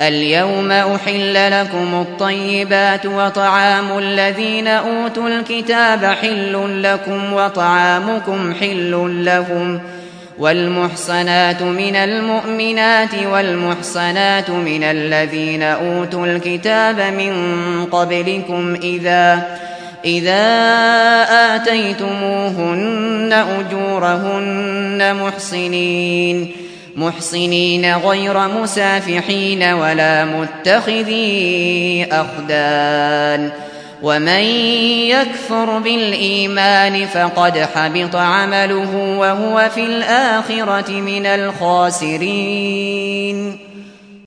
اليوم أحل لكم الطيبات وطعام الذين أوتوا الكتاب حل لكم وطعامكم حل لهم والمحصنات من المؤمنات والمحصنات من الذين أوتوا الكتاب من قبلكم إذا آتيتموهن أجورهن محصنين غير مسافحين ولا متخذي أخدان ومن يكفر بالإيمان فقد حبط عمله وهو في الآخرة من الخاسرين.